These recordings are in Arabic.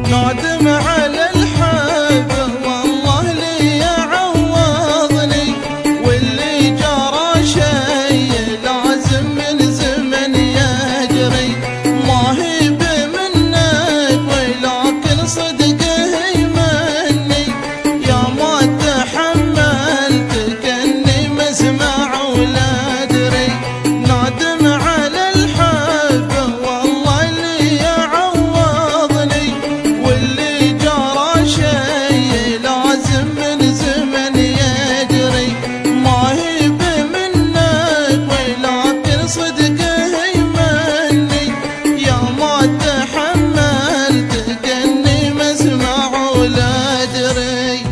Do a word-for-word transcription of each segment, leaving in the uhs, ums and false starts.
نادم على الحب والله لي يعوضني، واللي جرى شي لازم من زمن يجري. ما هي بمنك ولكن صدقه يمني، يا ما تحملت كني مسمع ولا ادري. نادم على الحب والله لي يعوضني، واللي جرى شي لازم من زمن يجري. ما هي بمنك ولكن صدقه يمني، يا ما تحملت كني مسمع ولا ادري.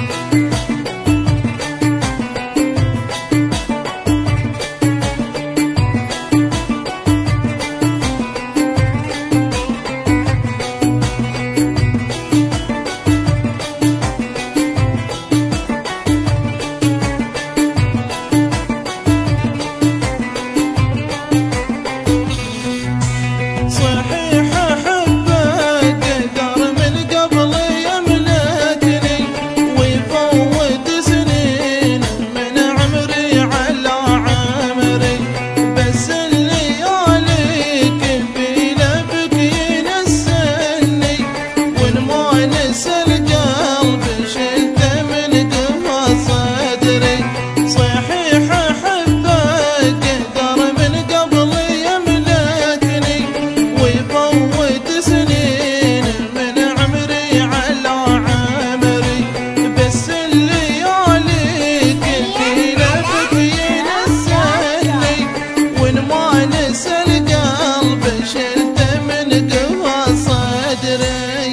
صحيح أحبك قدر من قبل يملكني، ويفوت سنين من عمري على عمري. بس الليالي كفيلة بك ينسني، وإن ما نسى القلب شلته من قفا صدري. صحيح أحبك قدر من قبل يملكني، ويفوت سنين من عمري على عمري. بس الليالي كفيلة بك ينسني، وإن ما نسى القلب شلته من قفا صدري.